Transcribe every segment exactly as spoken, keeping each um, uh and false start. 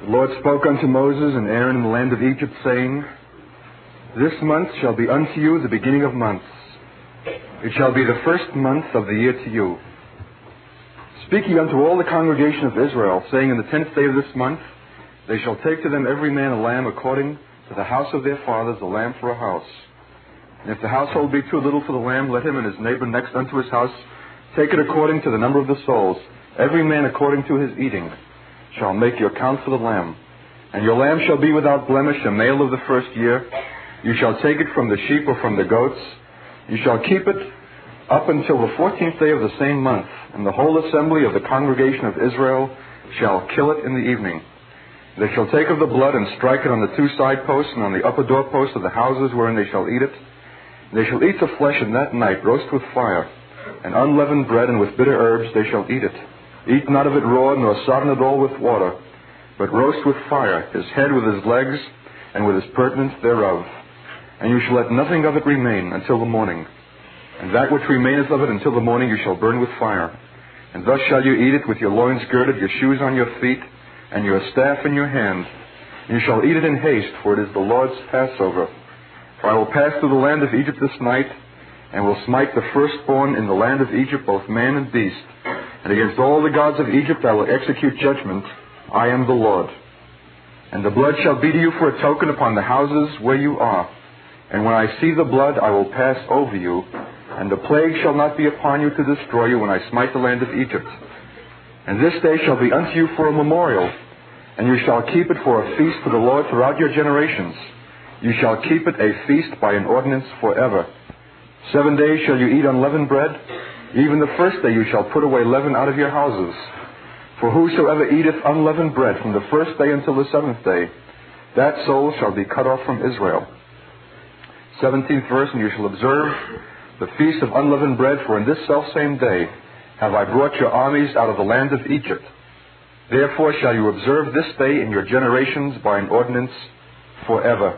The Lord spoke unto Moses and Aaron in the land of Egypt, saying, This month shall be unto you the beginning of months. It shall be the first month of the year to you. Speak ye unto all the congregation of Israel, saying, In the tenth day of this month they shall take to them every man a lamb according to the house of their fathers, a lamb for a house. And if the household be too little for the lamb, let him and his neighbor next unto his house take it according to the number of the souls. Every man according to his eating shall make your count for the lamb. And your lamb shall be without blemish, a male of the first year. You shall take it from the sheep or from the goats. You shall keep it up until the fourteenth day of the same month. And the whole assembly of the congregation of Israel shall kill it in the evening. They shall take of the blood and strike it on the two side posts and on the upper doorposts of the houses wherein they shall eat it. They shall eat the flesh in that night, roast with fire, and unleavened bread, and with bitter herbs they shall eat it. Eat not of it raw, nor sodden it all with water, but roast with fire, his head with his legs, and with his purtenance thereof. And you shall let nothing of it remain until the morning. And that which remaineth of it until the morning you shall burn with fire. And thus shall you eat it with your loins girded, your shoes on your feet, and your staff in your hand. And you shall eat it in haste, for it is the Lord's Passover. For I will pass through the land of Egypt this night, and will smite the firstborn in the land of Egypt, both man and beast. And against all the gods of Egypt I will execute judgment. I am the Lord. And the blood shall be to you for a token upon the houses where you are. And when I see the blood, I will pass over you, and the plague shall not be upon you to destroy you when I smite the land of Egypt. And this day shall be unto you for a memorial, and you shall keep it for a feast to the Lord throughout your generations. You shall keep it a feast by an ordinance forever. Seven days shall you eat unleavened bread. Even the first day you shall put away leaven out of your houses. For whosoever eateth unleavened bread from the first day until the seventh day, that soul shall be cut off from Israel. Seventeenth verse, And you shall observe the feast of unleavened bread, for in this selfsame day have I brought your armies out of the land of Egypt. Therefore shall you observe this day in your generations by an ordinance forever.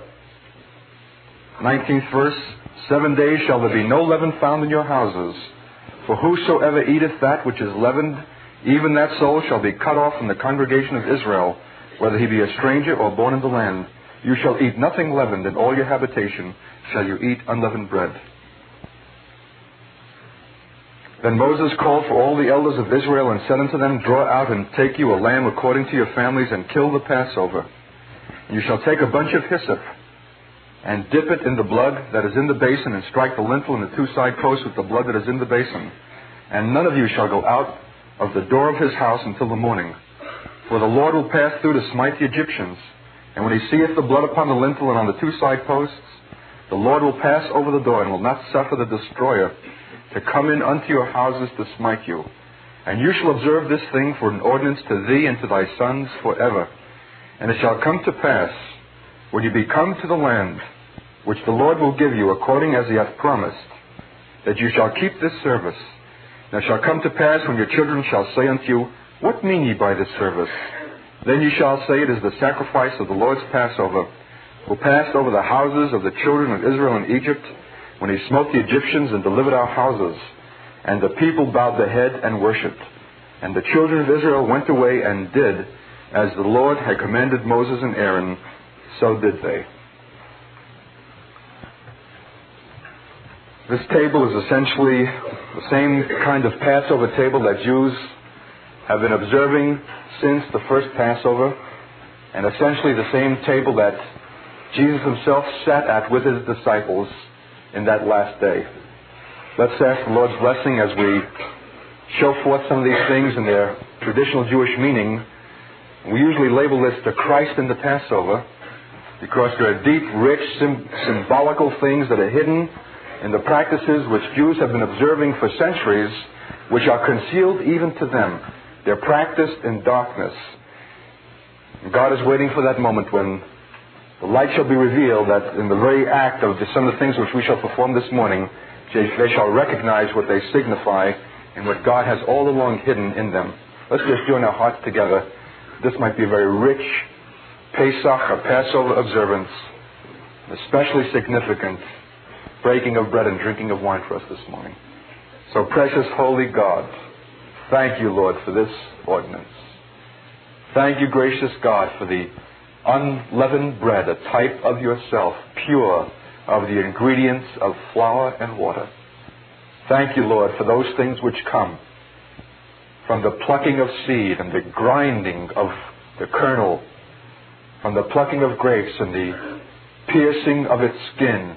Nineteenth verse, Seven days shall there be no leaven found in your houses. For whosoever eateth that which is leavened, even that soul shall be cut off from the congregation of Israel, whether he be a stranger or born in the land. You shall eat nothing leavened, in all your habitation shall you eat unleavened bread. Then Moses called for all the elders of Israel and said unto them, Draw out and take you a lamb according to your families, and kill the Passover. And you shall take a bunch of hyssop, and dip it in the blood that is in the basin, and strike the lintel and the two side posts with the blood that is in the basin. And none of you shall go out of the door of his house until the morning. For the Lord will pass through to smite the Egyptians. And when he seeth the blood upon the lintel and on the two side posts, the Lord will pass over the door, and will not suffer the destroyer to come in unto your houses to smite you. And you shall observe this thing for an ordinance to thee and to thy sons forever. And it shall come to pass, when you be come to the land which the Lord will give you according as he hath promised, that you shall keep this service. And it shall come to pass, when your children shall say unto you, What mean ye by this service? Then you shall say, It is the sacrifice of the Lord's Passover, who passed over the houses of the children of Israel in Egypt, when he smote the Egyptians and delivered our houses. And the people bowed the head and worshipped. And the children of Israel went away and did as the Lord had commanded Moses and Aaron, so did they. This table is essentially the same kind of Passover table that Jews have been observing since the first Passover, and essentially the same table that Jesus himself sat at with his disciples in that last day. Let's ask the Lord's blessing as we show forth some of these things in their traditional Jewish meaning. We usually label this the Christ in the Passover, because there are deep, rich, sim- symbolical things that are hidden in the practices which Jews have been observing for centuries, which are concealed even to them. They're practiced in darkness. And God is waiting for that moment when the light shall be revealed, that in the very act of the, some of the things which we shall perform this morning, they, they shall recognize what they signify and what God has all along hidden in them. Let's just join our hearts together. This might be a very rich Pesach or Passover observance, especially significant breaking of bread and drinking of wine for us this morning. So precious, holy God, thank you, Lord, for this ordinance. Thank you, gracious God, for the unleavened bread, a type of yourself, pure of the ingredients of flour and water. Thank you, Lord, for those things which come from the plucking of seed and the grinding of the kernel, from the plucking of grapes and the piercing of its skin,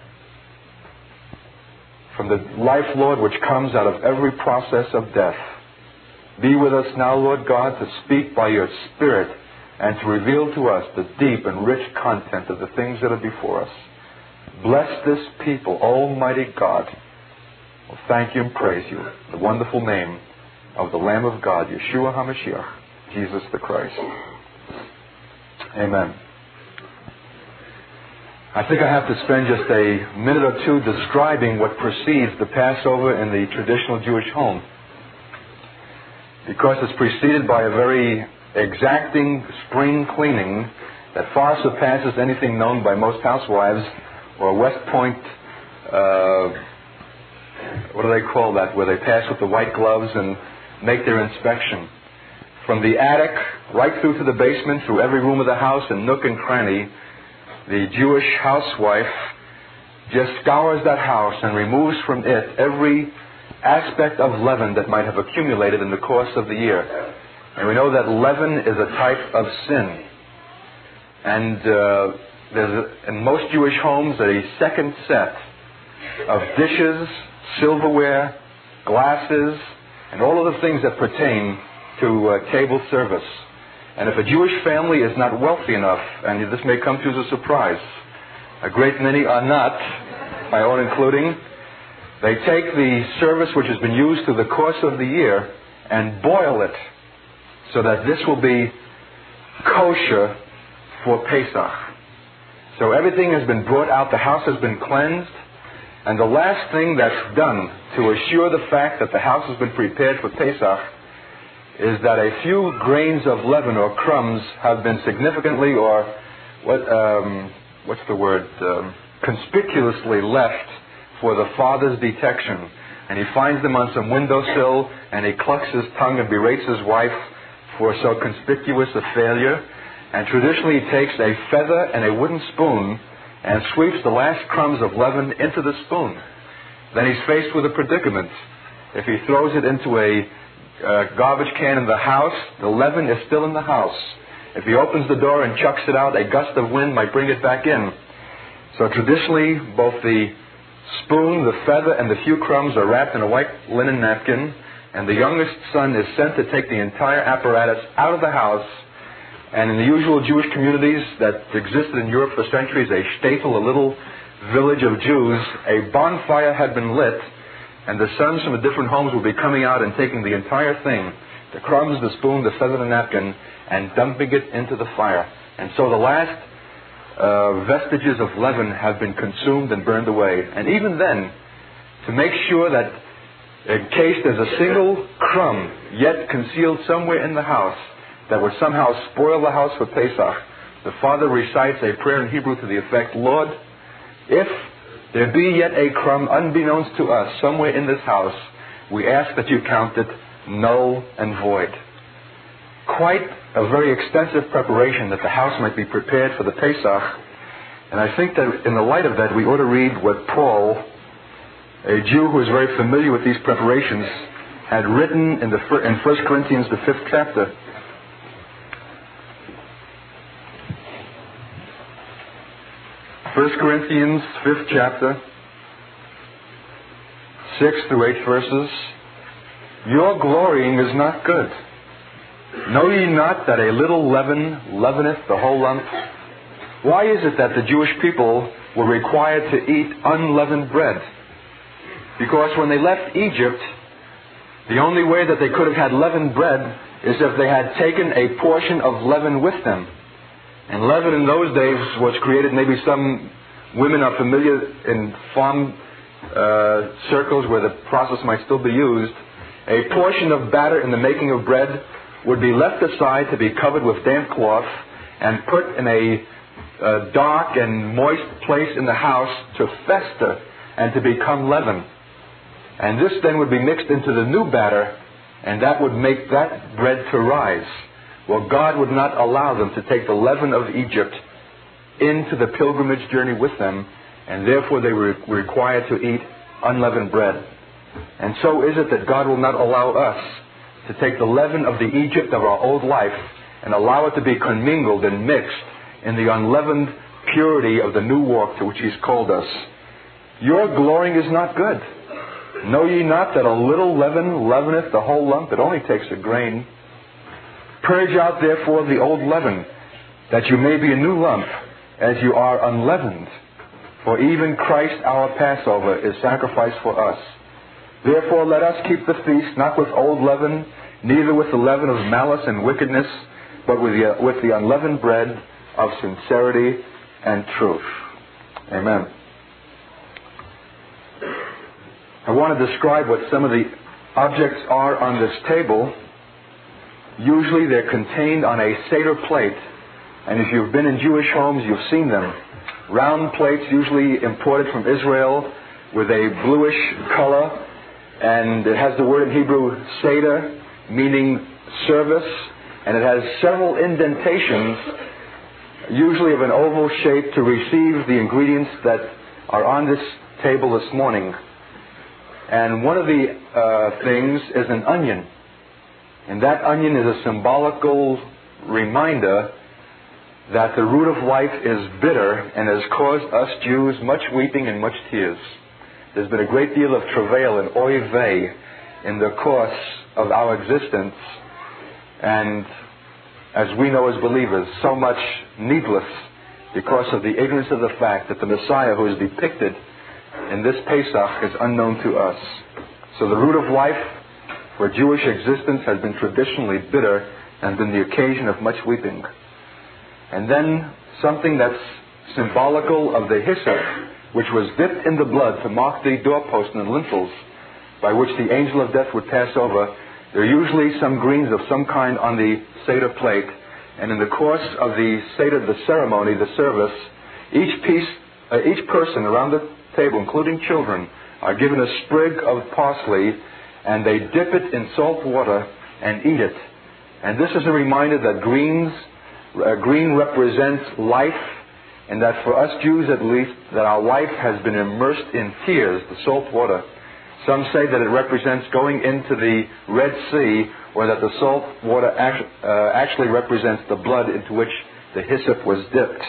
from the life, Lord, which comes out of every process of death. Be with us now, Lord God, to speak by your Spirit and to reveal to us the deep and rich content of the things that are before us. Bless this people, Almighty God. Well, thank you and praise you. The wonderful name of the Lamb of God, Yeshua HaMashiach, Jesus the Christ. Amen. I think I have to spend just a minute or two describing what precedes the Passover in the traditional Jewish home, because it's preceded by a very exacting spring cleaning that far surpasses anything known by most housewives or West Point, uh, what do they call that, where they pass with the white gloves and make their inspection. From the attic right through to the basement, through every room of the house and nook and cranny, the Jewish housewife just scours that house and removes from it every aspect of leaven that might have accumulated in the course of the year. And we know that leaven is a type of sin. And uh, there's, a, in most Jewish homes, a second set of dishes, silverware, glasses, and all of the things that pertain to uh, table service. And if a Jewish family is not wealthy enough, and this may come to you as a surprise, a great many are not, my own including, they take the service which has been used through the course of the year and boil it so that this will be kosher for Pesach. So everything has been brought out, the house has been cleansed, and the last thing that's done to assure the fact that the house has been prepared for Pesach is that a few grains of leaven or crumbs have been significantly, or what um, what's the word, um, conspicuously left for the father's detection. And he finds them on some windowsill, and he clucks his tongue and berates his wife for so conspicuous a failure. And traditionally he takes a feather and a wooden spoon and sweeps the last crumbs of leaven into the spoon. Then he's faced with a predicament. If he throws it into a uh, garbage can in the house, the leaven is still in the house. If he opens the door and chucks it out, a gust of wind might bring it back in. So traditionally, both the spoon, the feather, and the few crumbs are wrapped in a white linen napkin, and the youngest son is sent to take the entire apparatus out of the house. And in the usual Jewish communities that existed in Europe for centuries, a shtetl, a little village of Jews, a bonfire had been lit, and the sons from the different homes would be coming out and taking the entire thing, the crumbs, the spoon, the feather, the napkin, and dumping it into the fire. And so the last uh, vestiges of leaven have been consumed and burned away. And even then, to make sure that in case there's a single crumb yet concealed somewhere in the house that would somehow spoil the house for Pesach, the father recites a prayer in Hebrew to the effect, Lord, if there be yet a crumb unbeknownst to us somewhere in this house, we ask that you count it null and void. Quite a very extensive preparation that the house might be prepared for the Pesach. And I think that in the light of that, we ought to read what Paul, a Jew who is very familiar with these preparations, had written in, the, in First Corinthians, the fifth chapter. First Corinthians, fifth chapter, six through eight verses. Your glorying is not good. Know ye not that a little leaven leaveneth the whole lump? Why is it that the Jewish people were required to eat unleavened bread? Because when they left Egypt, the only way that they could have had leavened bread is if they had taken a portion of leaven with them. And leaven in those days was created, maybe some women are familiar in farm uh, circles where the process might still be used. A portion of batter in the making of bread would be left aside to be covered with damp cloth and put in a uh, dark and moist place in the house to fester and to become leaven. And this then would be mixed into the new batter, and that would make that bread to rise, Well, God would not allow them to take the leaven of Egypt into the pilgrimage journey with them, and therefore they were required to eat unleavened bread. And so is it that God will not allow us to take the leaven of the Egypt of our old life and allow it to be commingled and mixed in the unleavened purity of the new walk to which He's called us. Your glorying is not good. Know ye not that a little leaven leaveneth the whole lump? It only takes a grain. Purge out therefore the old leaven, that you may be a new lump, as you are unleavened. For even Christ our Passover is sacrificed for us. Therefore let us keep the feast not with old leaven, neither with the leaven of malice and wickedness, but with the, with the unleavened bread of sincerity and truth. Amen. I want to describe what some of the objects are on this table. Usually they're contained on a Seder plate, and if you've been in Jewish homes, you've seen them. Round plates, usually imported from Israel, with a bluish color, and it has the word in Hebrew, Seder, meaning service, and it has several indentations, usually of an oval shape, to receive the ingredients that are on this table this morning. And one of the uh, things is an onion. And that onion is a symbolical reminder that the root of life is bitter and has caused us Jews much weeping and much tears. There's been a great deal of travail and oy vey in the course of our existence, and as we know as believers, so much needless because of the ignorance of the fact that the Messiah who is depicted in this Pesach is unknown to us. So the root of life for Jewish existence has been traditionally bitter and been the occasion of much weeping. And then something that's symbolical of the hyssop, which was dipped in the blood to mark the doorposts and lintels by which the angel of death would pass over. There are usually some greens of some kind on the Seder plate, and in the course of the Seder, the ceremony, the service, each piece, uh, each person around the table, including children, are given a sprig of parsley, and they dip it in salt water and eat it. And this is a reminder that greens, uh, green represents life, and that for us Jews at least, that our life has been immersed in tears, the salt water. Some say that it represents going into the Red Sea, or that the salt water act, uh, actually represents the blood into which the hyssop was dipped.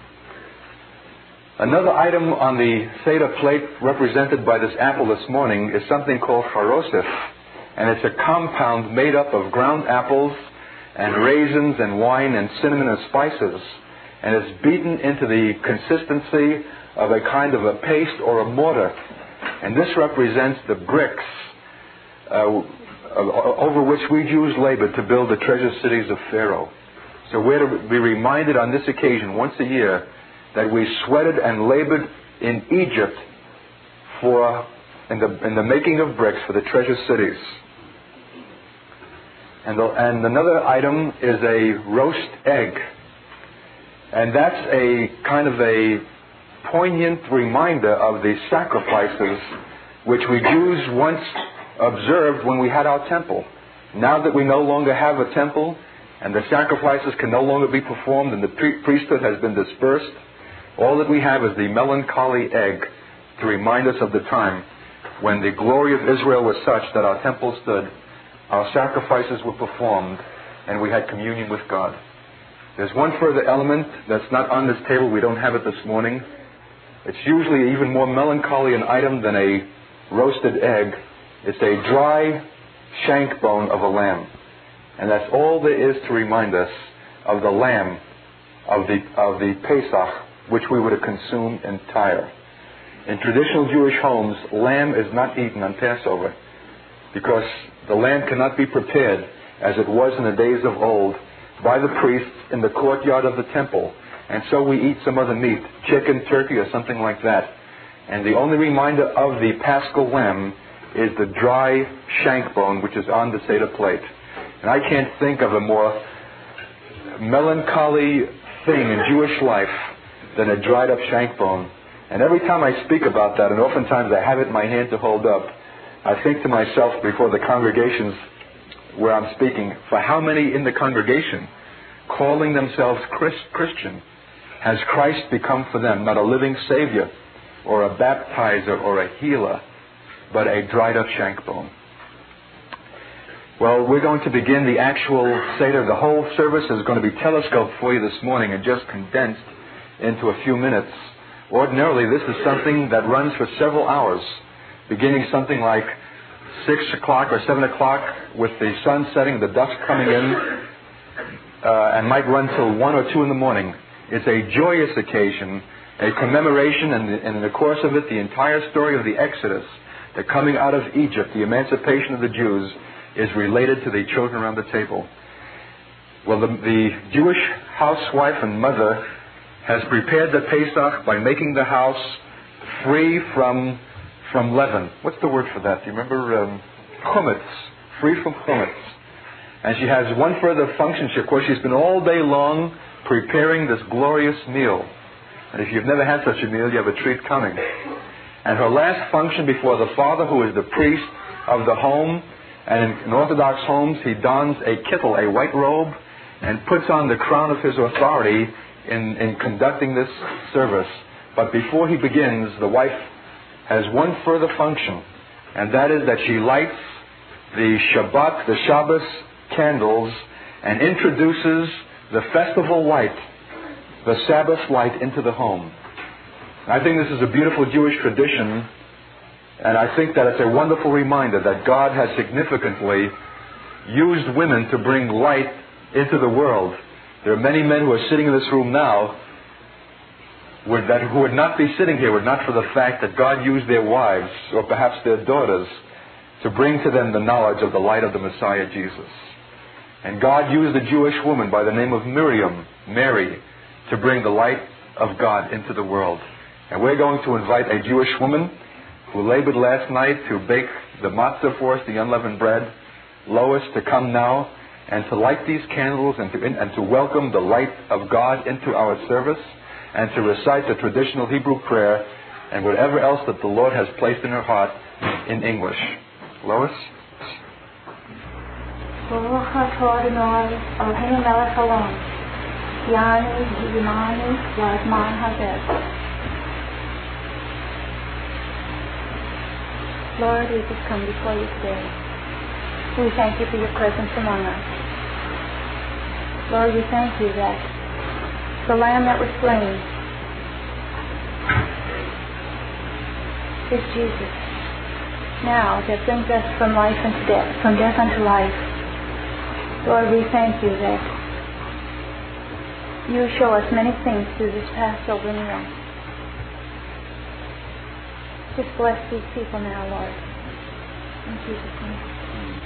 Another item on the Seder plate represented by this apple this morning is something called charosif, and it's a compound made up of ground apples and raisins and wine and cinnamon and spices, and it's beaten into the consistency of a kind of a paste or a mortar. And this represents the bricks uh, over which we Jews labored to build the treasure cities of Pharaoh. So we're to be reminded on this occasion, once a year, that we sweated and labored in Egypt for in the, in the making of bricks for the treasure cities. And, the, and another item is a roast egg. And that's a kind of a poignant reminder of the sacrifices which we Jews once observed when we had our temple. Now that we no longer have a temple and the sacrifices can no longer be performed and the pre- priesthood has been dispersed, all that we have is the melancholy egg to remind us of the time when the glory of Israel was such that our temple stood, our sacrifices were performed, and we had communion with God. There's one further element that's not on this table. We don't have it this morning. It's usually even more melancholy an item than a roasted egg. It's a dry shank bone of a lamb. And that's all there is to remind us of the lamb of the, of the Pesach, which we were to consume entire. In traditional Jewish homes, lamb is not eaten on Passover because the lamb cannot be prepared as it was in the days of old by the priests in the courtyard of the temple. And so we eat some other meat, chicken, turkey, or something like that. And the only reminder of the Paschal lamb is the dry shank bone which is on the Seder plate. And I can't think of a more melancholy thing in Jewish life than a dried up shank bone. And every time I speak about that, and oftentimes I have it in my hand to hold up, I think to myself before the congregations where I'm speaking, for how many in the congregation calling themselves Christ, Christian, has Christ become for them not a living Savior or a baptizer or a healer, but a dried-up shank bone? Well, we're going to begin the actual Seder. The whole service is going to be telescoped for you this morning and just condensed into a few minutes. Ordinarily, this is something that runs for several hours, beginning something like six o'clock or seven o'clock with the sun setting, the dusk coming in, uh, and might run till one or two in the morning. It's a joyous occasion, a commemoration, and, and in the course of it, the entire story of the Exodus, the coming out of Egypt, the emancipation of the Jews, is related to the children around the table. Well, the, the Jewish housewife and mother has prepared the Pesach by making the house free from from leaven. What's the word for that? Do you remember? Um, chumetz. Free from chumetz. And she has one further function. She, of course, she's been all day long preparing this glorious meal. And if you've never had such a meal, you have a treat coming. And her last function before the Father, who is the priest of the home, and in, in Orthodox homes, he dons a kittel, a white robe, and puts on the crown of his authority in, in conducting this service. But before he begins, the wife has one further function, and that is that she lights the Shabbat, the Shabbos candles, and introduces the festival light, the Sabbath light, into the home. I think this is a beautiful Jewish tradition, and I think that it's a wonderful reminder that God has significantly used women to bring light into the world. There are many men who are sitting in this room now would, that, who would not be sitting here were not for the fact that God used their wives, or perhaps their daughters, to bring to them the knowledge of the light of the Messiah Jesus. And God used a Jewish woman by the name of Miriam, Mary, to bring the light of God into the world. And we're going to invite a Jewish woman who labored last night to bake the matzah for us, the unleavened bread, Lois, to come now and to light these candles and to, and to welcome the light of God into our service and to recite the traditional Hebrew prayer and whatever else that the Lord has placed in her heart in English. Lois? Baruch atah Adonai Eloheinu melech haolam, Ya'ani v'yimani v'azman hazeh. Lord, we just come before you today. We thank you for your presence among us. Lord, we thank you that the Lamb that was slain is Jesus. Now, that brings us from life unto death, from death unto life. Lord, we thank you that you show us many things through this Passover meal. Just bless these people now, Lord. In Jesus' name.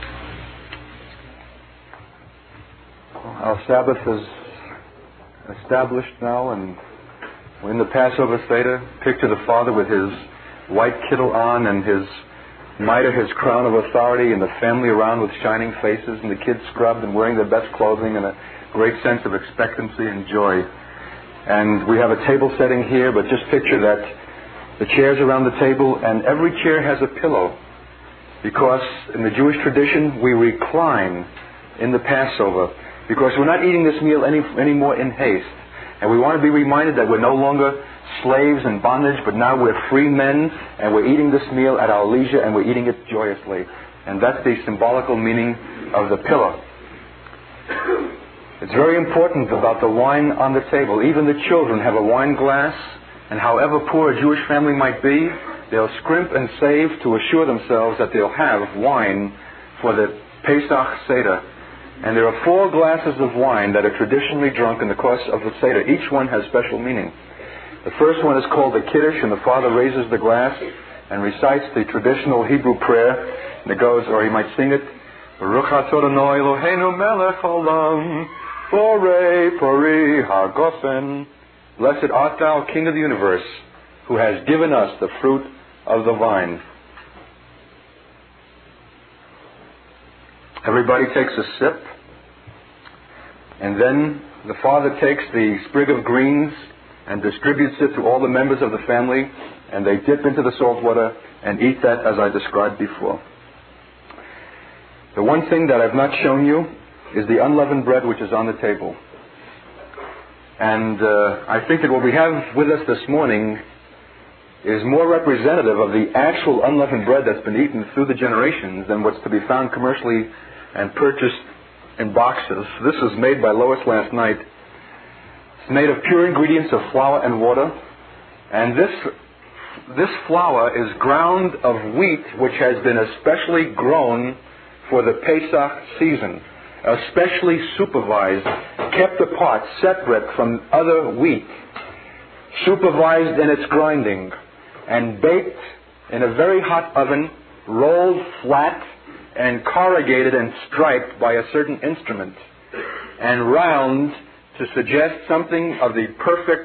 Our Sabbath is established now, and we're in the Passover Seder. Picture the Father with his white kittel on and his mitre, his crown of authority, and the family around with shining faces, and the kids scrubbed and wearing their best clothing, and a great sense of expectancy and joy. And we have a table setting here, but just picture that the chairs around the table, and every chair has a pillow, because in the Jewish tradition we recline in the Passover, because we're not eating this meal any anymore in haste, and we want to be reminded that we're no longer slaves in bondage, but now we're free men, and we're eating this meal at our leisure, and we're eating it joyously. And that's the symbolical meaning of the pillow. It's very important about the wine on the table. Even the children have a wine glass. And however poor a Jewish family might be, they'll scrimp and save to assure themselves that they'll have wine for the Pesach Seder. And there are four glasses of wine that are traditionally drunk in the course of the Seder. Each one has special meaning. The first one is called the Kiddush, and the father raises the glass and recites the traditional Hebrew prayer. And it goes, or he might sing it, Baruch atah Adonai Eloheinu melech haolam, borei pori hagofen. Blessed art thou, King of the universe, who has given us the fruit of the vine. Everybody takes a sip, and then the father takes the sprig of greens and distributes it to all the members of the family, and they dip into the salt water and eat that as I described before. The one thing that I've not shown you is the unleavened bread which is on the table. And uh, I think that what we have with us this morning is more representative of the actual unleavened bread that's been eaten through the generations than what's to be found commercially and purchased in boxes. This was made by Lois last night. It's made of pure ingredients of flour and water. And this, this flour is ground of wheat which has been especially grown for the Pesach season, especially supervised, kept apart, separate from other wheat, supervised in its grinding, and baked in a very hot oven, rolled flat, and corrugated and striped by a certain instrument, and round to suggest something of the perfect,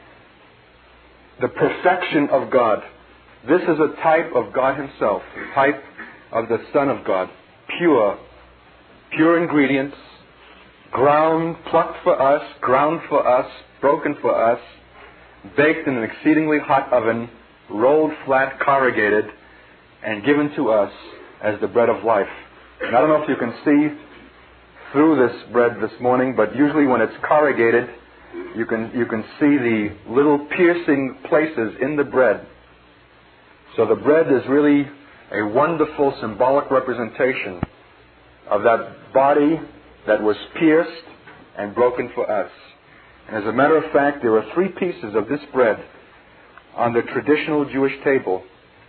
the perfection of God. This is a type of God Himself, a type of the Son of God, pure, pure ingredients, ground, plucked for us, ground for us, broken for us, baked in an exceedingly hot oven, rolled flat, corrugated, and given to us as the bread of life. And I don't know if you can see through this bread this morning, but usually when it's corrugated, you can you can see the little piercing places in the bread. So the bread is really a wonderful symbolic representation of that body that was pierced and broken for us. And as a matter of fact, there are three pieces of this bread on the traditional Jewish table.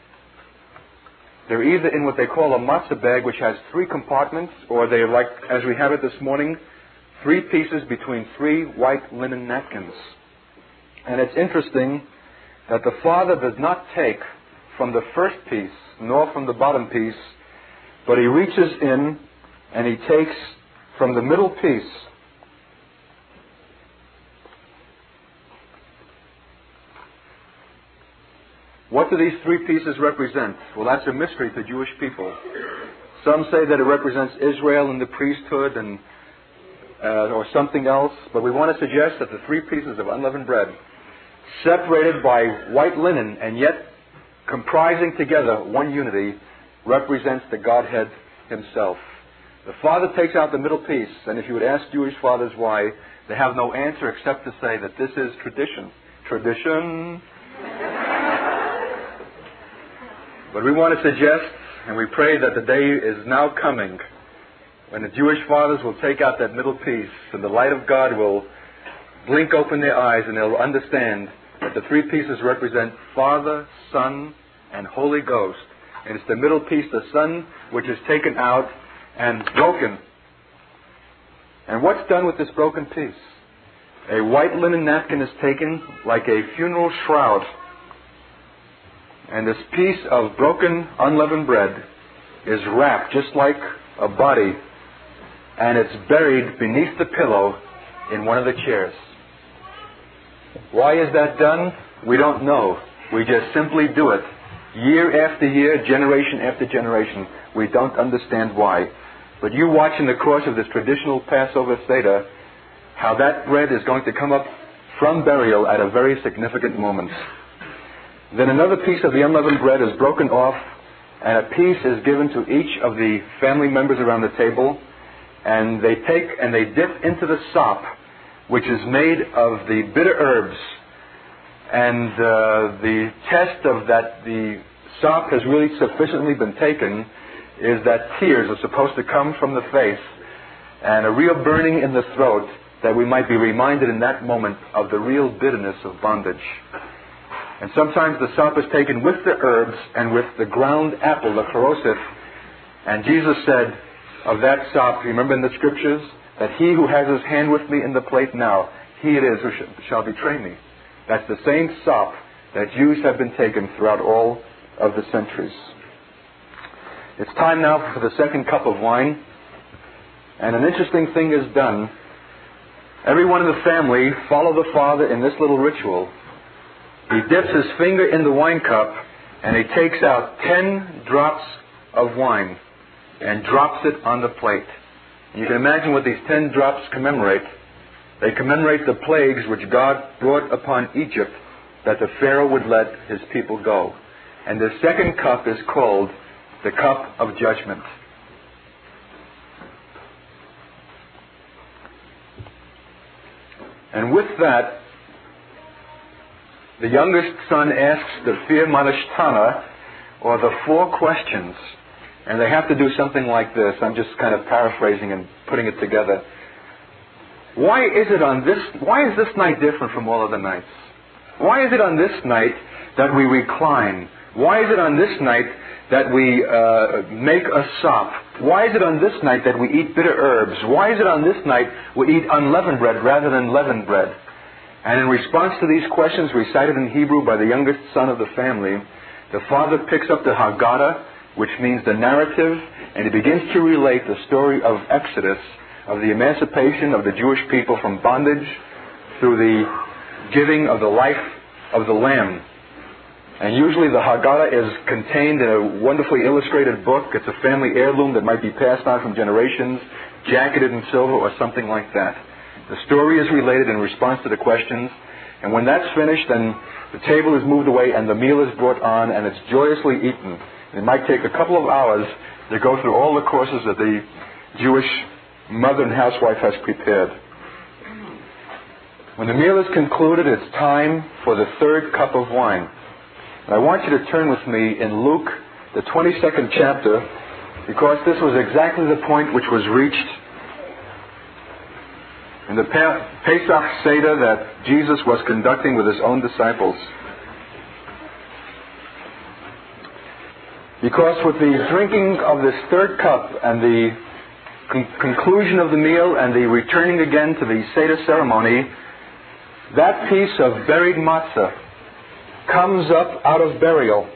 They're either in what they call a matzah bag, which has three compartments, or they're like, as we have it this morning, three pieces between three white linen napkins. And it's interesting that the Father does not take from the first piece, nor from the bottom piece, but He reaches in and He takes from the middle piece. What do these three pieces represent? Well, that's a mystery to Jewish people. Some say that it represents Israel and the priesthood and uh, or something else, but we want to suggest that the three pieces of unleavened bread, separated by white linen and yet comprising together one unity, represents the Godhead Himself. The Father takes out the middle piece, and if you would ask Jewish fathers why, they have no answer except to say that this is tradition. Tradition. But we want to suggest, and we pray that the day is now coming when the Jewish fathers will take out that middle piece and the light of God will blink open their eyes and they'll understand that the three pieces represent Father, Son, and Holy Ghost. And it's the middle piece, the Son, which is taken out and broken. And what's done with this broken piece? A white linen napkin is taken like a funeral shroud. And this piece of broken, unleavened bread is wrapped just like a body, and it's buried beneath the pillow in one of the chairs. Why is that done? We don't know. We just simply do it. Year after year, generation after generation. We don't understand why. But you watch in the course of this traditional Passover Seder how that bread is going to come up from burial at a very significant moment. Then another piece of the unleavened bread is broken off, and a piece is given to each of the family members around the table, and they take and they dip into the sop, which is made of the bitter herbs. And uh, the test of that the sop has really sufficiently been taken is that tears are supposed to come from the face, and a real burning in the throat, that we might be reminded in that moment of the real bitterness of bondage. And sometimes the sop is taken with the herbs and with the ground apple, the charosif. And Jesus said of that sop, remember in the Scriptures, that he who has his hand with me in the plate now, he it is who sh- shall betray me. That's the same sop that Jews have been taken throughout all of the centuries. It's time now for the second cup of wine. And an interesting thing is done. Everyone in the family follow the Father in this little ritual. He dips his finger in the wine cup and he takes out ten drops of wine and drops it on the plate. And you can imagine what these ten drops commemorate. They commemorate the plagues which God brought upon Egypt, that the Pharaoh would let his people go. And the second cup is called the cup of judgment. And with that, the youngest son asks the Fir Manashtana, or the four questions. And they have to do something like this. I'm just kind of paraphrasing and putting it together. Why is it on this, why is this night different from all other nights? Why is it on this night that we recline? Why is it on this night that we uh, make a sop? Why is it on this night that we eat bitter herbs? Why is it on this night we eat unleavened bread rather than leavened bread? And in response to these questions recited in Hebrew by the youngest son of the family, the father picks up the Haggadah, which means the narrative, and he begins to relate the story of Exodus, of the emancipation of the Jewish people from bondage through the giving of the life of the Lamb. And usually the Haggadah is contained in a wonderfully illustrated book. It's a family heirloom that might be passed on from generations, jacketed in silver or something like that. The story is related in response to the questions, and when that's finished, then the table is moved away and the meal is brought on and it's joyously eaten. It might take a couple of hours to go through all the courses that the Jewish mother and housewife has prepared. When the meal is concluded, it's time for the third cup of wine. And I want you to turn with me in Luke, the twenty-second chapter, because this was exactly the point which was reached in the Pesach Seder that Jesus was conducting with his own disciples. Because with the drinking of this third cup and the con- conclusion of the meal and the returning again to the Seder ceremony, that piece of buried matzah comes up out of burial.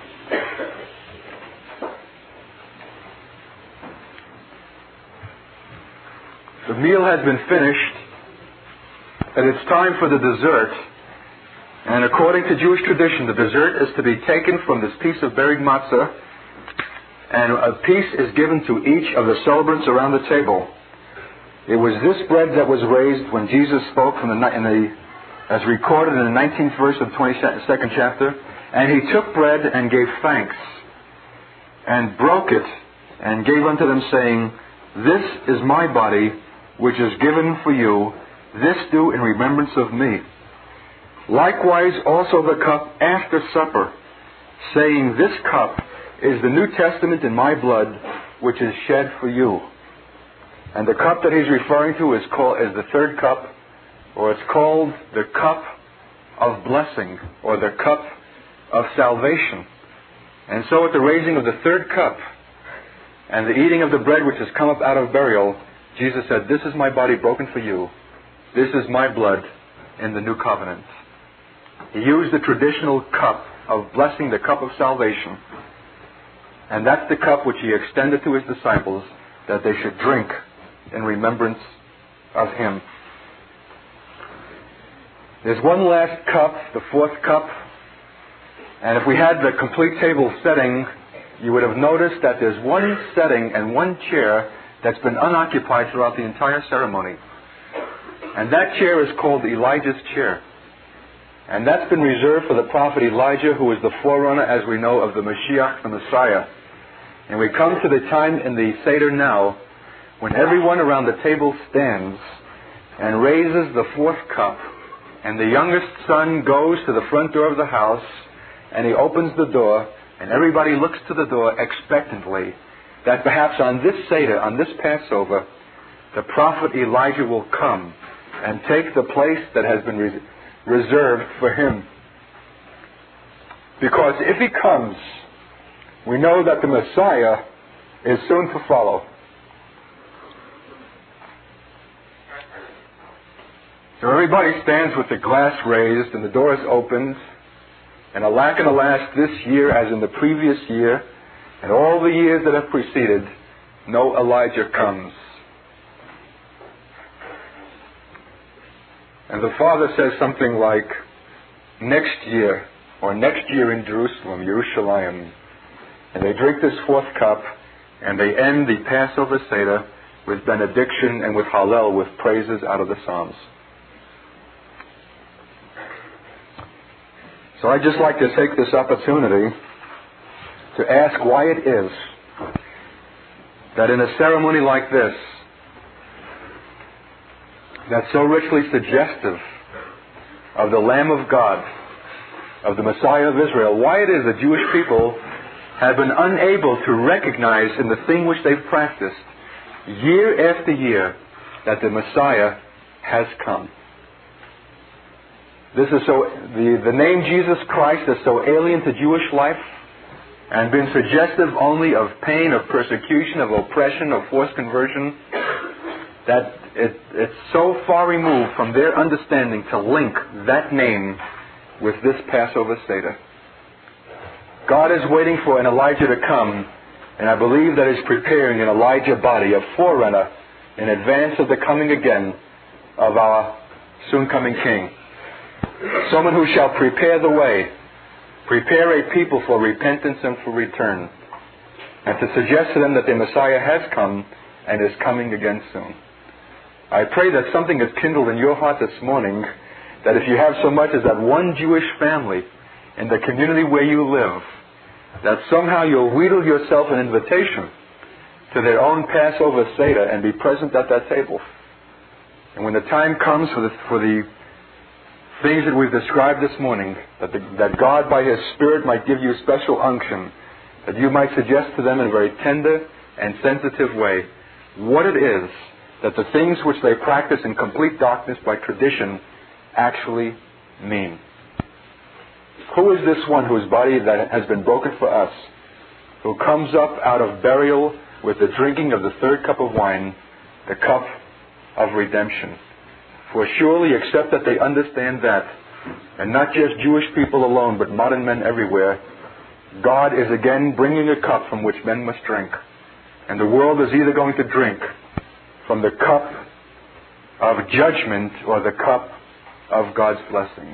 The meal has been finished, and it's time for the dessert. And according to Jewish tradition, the dessert is to be taken from this piece of buried matzah, and a piece is given to each of the celebrants around the table. It was this bread that was raised when Jesus spoke from the, in the, as recorded in the nineteenth verse of the twenty-second chapter. And he took bread and gave thanks, and broke it, and gave unto them, saying, "This is my body, which is given for you. This do in remembrance of me. Likewise also the cup after supper, saying, This cup is the New Testament in my blood, which is shed for you." And the cup that he's referring to is called is the third cup, or it's called the cup of blessing, or the cup of salvation. And so at the raising of the third cup and the eating of the bread which has come up out of burial, Jesus said, "This is my body broken for you. This is my blood in the new covenant." He used the traditional cup of blessing, the cup of salvation. And that's the cup which he extended to his disciples, that they should drink in remembrance of him. There's one last cup, the fourth cup. And if we had the complete table setting, you would have noticed that there's one setting and one chair that's been unoccupied throughout the entire ceremony. And that chair is called Elijah's chair. And that's been reserved for the prophet Elijah, who is the forerunner, as we know, of the Mashiach, the Messiah. And we come to the time in the Seder now when everyone around the table stands and raises the fourth cup. And the youngest son goes to the front door of the house and he opens the door, and everybody looks to the door expectantly that perhaps on this Seder, on this Passover, the prophet Elijah will come and take the place that has been res- reserved for him. Because if he comes, we know that the Messiah is soon to follow. So everybody stands with the glass raised and the door is opened. And alack and alas, this year, as in the previous year, and all the years that have preceded, no Elijah comes. And the father says something like, "Next year," or "next year in Jerusalem, Yerushalayim." And they drink this fourth cup, and they end the Passover Seder with benediction and with Hallel, with praises out of the Psalms. So I'd just like to take this opportunity to ask why it is that in a ceremony like this, that's so richly suggestive of the Lamb of God, of the Messiah of Israel, why it is that Jewish people have been unable to recognize in the thing which they've practiced year after year that the Messiah has come. This is so, the, the name Jesus Christ is so alien to Jewish life and been suggestive only of pain, of persecution, of oppression, of forced conversion, that it, it's so far removed from their understanding to link that name with this Passover Seder. God is waiting for an Elijah to come, and I believe that He's preparing an Elijah body, a forerunner in advance of the coming again of our soon-coming King. Someone who shall prepare the way, prepare a people for repentance and for return, and to suggest to them that the Messiah has come and is coming again soon. I pray that something is kindled in your heart this morning, that if you have so much as that one Jewish family in the community where you live, that somehow you'll wheedle yourself an invitation to their own Passover Seder and be present at that table. And when the time comes for the, for the things that we've described this morning, that, the, that God by His Spirit might give you special unction, that you might suggest to them in a very tender and sensitive way what it is that the things which they practice in complete darkness by tradition actually mean. Who is this one whose body that has been broken for us, who comes up out of burial with the drinking of the third cup of wine, the cup of redemption? For surely, except that they understand that, and not just Jewish people alone, but modern men everywhere, God is again bringing a cup from which men must drink. And the world is either going to drink from the cup of judgment or the cup of God's blessing.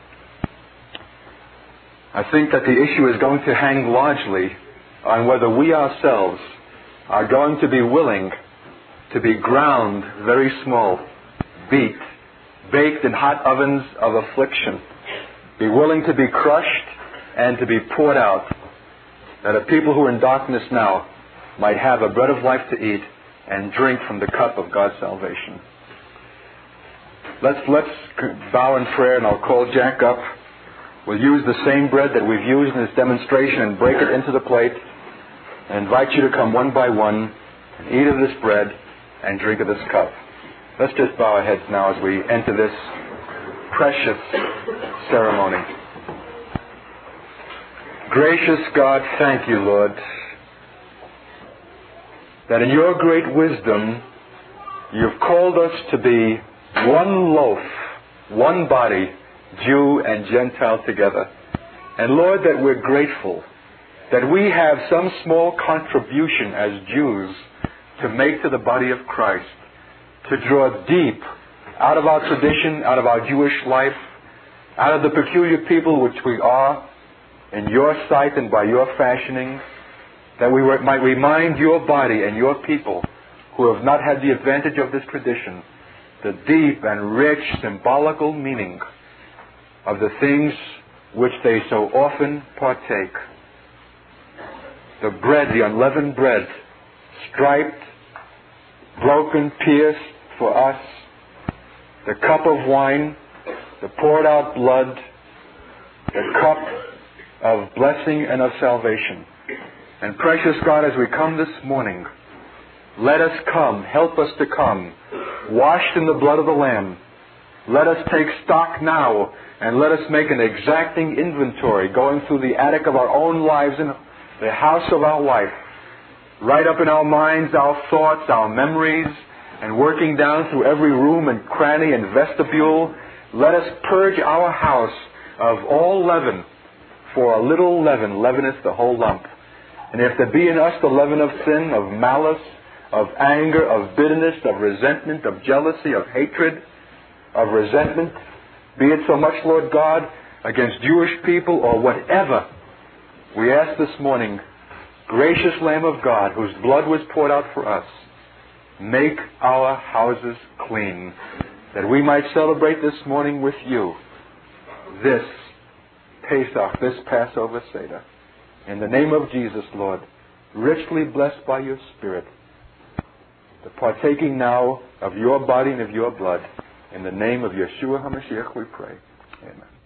I think that the issue is going to hang largely on whether we ourselves are going to be willing to be ground very small, beat, baked in hot ovens of affliction, be willing to be crushed and to be poured out, that a people who are in darkness now might have a bread of life to eat and drink from the cup of God's salvation. Let's, let's bow in prayer, and I'll call Jack up. We'll use the same bread that we've used in this demonstration and break it into the plate and invite you to come one by one and eat of this bread and drink of this cup. Let's just bow our heads now as we enter this precious ceremony. Gracious God, thank you, Lord, that in your great wisdom you've called us to be one loaf, one body, Jew and Gentile together. And Lord, that we're grateful that we have some small contribution as Jews to make to the body of Christ, to draw deep out of our tradition, out of our Jewish life, out of the peculiar people which we are in your sight and by your fashioning, that we might remind your body and your people who have not had the advantage of this tradition, the deep and rich symbolical meaning of the things which they so often partake. The bread, the unleavened bread, striped, broken, pierced for us, the cup of wine, the poured out blood, the cup of blessing and of salvation. And precious God, as we come this morning, let us come, help us to come, washed in the blood of the Lamb. Let us take stock now, and let us make an exacting inventory, going through the attic of our own lives and the house of our life, right up in our minds, our thoughts, our memories, and working down through every room and cranny and vestibule. Let us purge our house of all leaven, for a little leaven leaveneth the whole lump. And if there be in us the leaven of sin, of malice, of anger, of bitterness, of resentment, of jealousy, of hatred, of resentment, be it so much, Lord God, against Jewish people or whatever, we ask this morning, gracious Lamb of God, whose blood was poured out for us, make our houses clean, that we might celebrate this morning with you this Pesach, this Passover Seder. In the name of Jesus, Lord, richly blessed by your Spirit, the partaking now of your body and of your blood. In the name of Yeshua HaMashiach we pray. Amen.